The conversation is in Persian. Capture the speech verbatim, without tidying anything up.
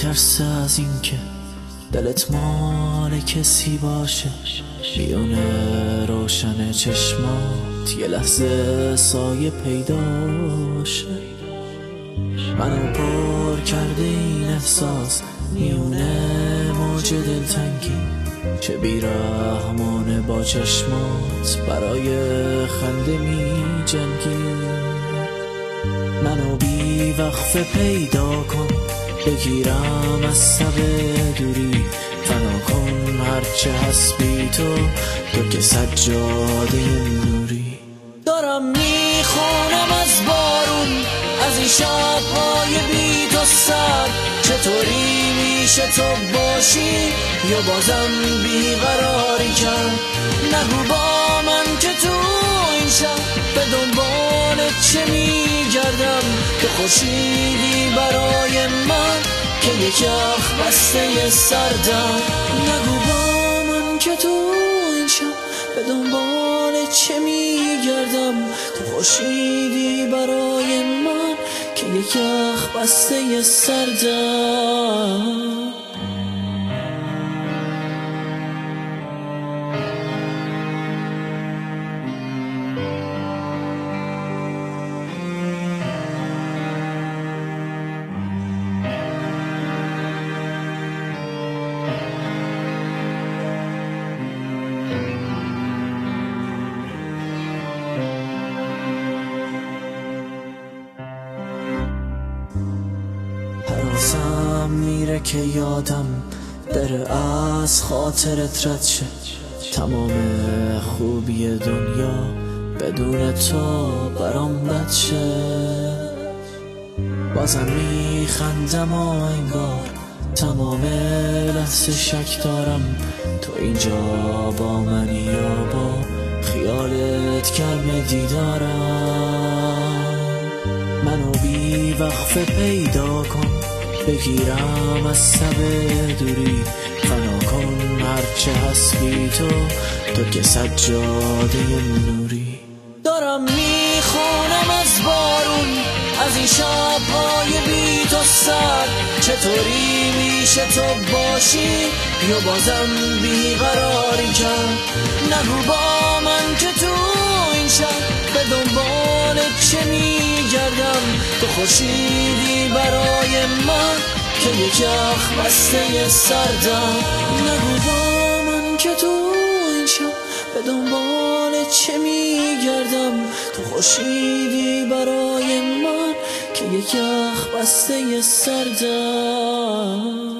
میترسه از این که دلت مال کسی باشه، میونه روشن چشمات یه لحظه سایه پیداشه. منو پر کرده این احساس میونه موج دلتنگی، چه بیرحمانه با چشمات برای خنده می جنگی. منو بی وقفه پیدا کن، بگیرم از سب دوری، فنا کن هرچه هست بی تو، تو که سجاده نوری. دارم میخونم از بارون، از این شبهای بی تو سر، چطوری میشه تو باشی یا بازم بیقراری کرد. نگو با من که تو این شب به دنبال چه میگردم، که خورشیدی برای من که یک یخ بسته سردم. نگو با من که تو این شب به دنبال چه میگردم، تو خورشیدی برای من که یک یخ بسته سردم. حراسم میره که یادم بره از خاطرت رد شه، تمام خوبی دنیا بدون تو برام بد شه. بازم میخندم و انگار تمام لحظه شک دارم، تو اینجا با منی یا با خیالت گرم دیدارم. منو بی وقفه پیدا کن، بگیرم از سب دوری، فنا کن هرچه هست بی تو، تو که سجاده نوری. دارم میخونم از بارون، از این شبهای بی تو سر، چطوری میشه تو باشی یا بازم بیقراری کرد. نگو با من که تو این شب به دنبال چه میگردم، تو خورشیدی برای من که یک یخ بسته سردم. نگو با من که تو این شب به دنبال چه میگردم، تو خورشیدی برای من که یک یخ بسته سردم.